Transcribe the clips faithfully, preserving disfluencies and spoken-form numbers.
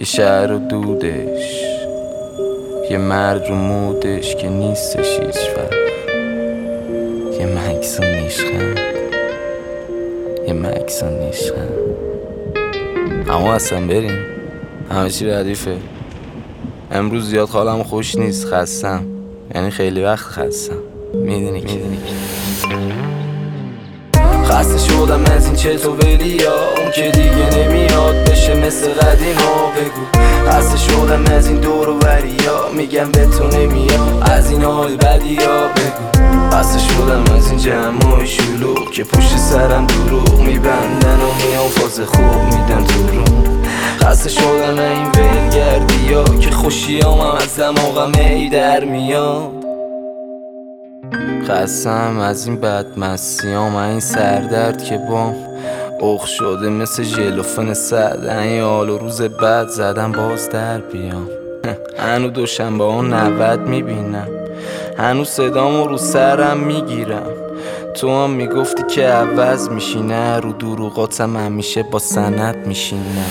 یه شهر و دودش، یه مرد رو مودش که نیستش هیچ وقت، یه مکس و نیشخند، یه مکس و نیشخند. اما اصلا بریم، همه چی ردیفه. امروز زیاد حالم خوش نیست، خستم، یعنی خیلی وقت خستم. میدونی که خسته شدم از این چه تو ولیا، اون که دیگه نمیاد بشه مثل قدیما. بگو خسته شدم از این دور و بریا، میگم به تو نمیاد از این حال بدیا. بگو خسته شدم از این جمع شلوغ که پشت سرم دروغ میبندن و میان فاز خوب میدن تو رو. خسته شدم این ولگردی ها که خوشیامم از دماغم ای در میاد. خستم از این بدمستیام، این سردرد که بام اخ شده مثل ژلوفن سد. این حال و روز بعد زدم باز در بیام. هنو دوشنبه ها نود میبینم، هنو صدامو رو سرم میگیرم. تو هم میگفتی که عوض میشی، نه رو دروغاتم همیشه با سند میشینم.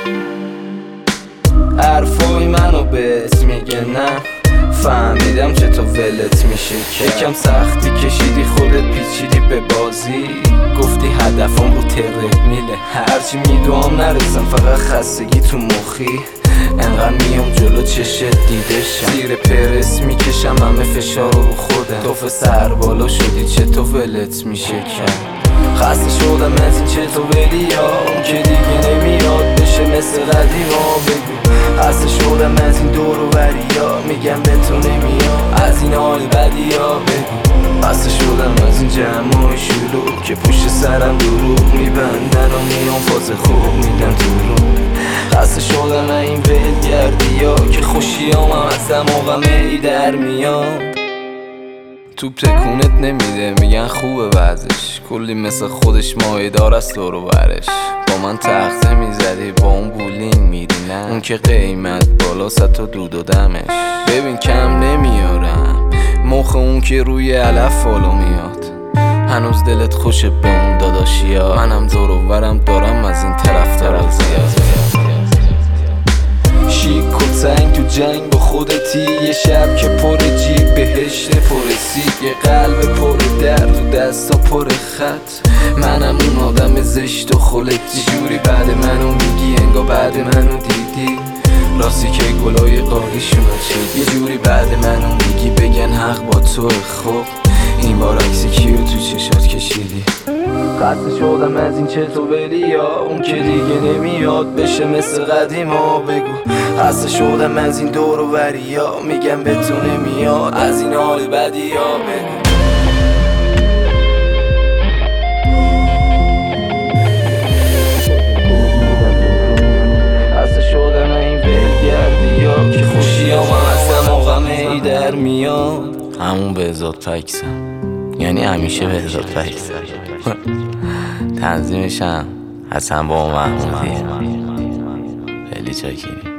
حرفای منو بهت میگه نه، فهمیدم چه تو ولت میشه. یکم سختی کشیدی خودت پیچیدی به بازی، گفتی هدفم رو تره میله. هرچی میدوام نرسم فقط خستگی تو مخی، انقدر میام جلو چشت دیدشم. زیر پرس میکشم همه فشار رو خودم، توف سر بالا شدی چه تو ولت میشه کرد. خسته شدم از این چه تو ولیا، اون که دیگه نمیاد بشه مثل قدیما. بگو خسته شدم از این دور و بریا، میگم به تو نمیاد از این حال بدیا. بگو خسته شدم از این جمع شلوغ که پشت سرم دروغ میبندن و میان فاز خوب میدن تو رو. خسته شدم این ولگردی ها که خوشیامم از دماغم ای در میاد. توپ تکونت نمیده میگن خوبه وضعش، کلی مثل خودش مایدار است دور و برش. با من تخته میزدی با اون بولینگ میری، نه اون که قیمت بالا ست تا دود و دمش. ببین کم نمیارم مخ اون که روی علف فالو میاد. هنوز دلت خوشه به اون داداشیا، منم دور و برم دارم از این طرفدارا زیاد. شیک و تنگ تو جنگ با خودتی، یه شب که پر جیب بهشت پر سیب، یه قلب پر درد و دستا پر خط. منم اون آدم زشت و خلطی، جوری بعد منو میگی انگار بعد منو دیدی. راستی که گلای قالیشونو چید، یه جوری بعد منو میگی بگن حق با تو. خب این بار عکس کیو تو چشات کشیدی؟ خسته شدم از این چه تو ولیا، اون که دیگه نمیاد بشه مثل قدیما. بگو خسته شدم از این دور و بریا، میگم به تو نمیاد از این حال بدیا. بگو خسته شدم این ولگردی ها که خوشیامم از دماغم ای در میاد. همون بهزاد پکسم، یعنی همیشه بهزاد پکسم. تنظیمشم حسن با محمودی. خیلی چاکری.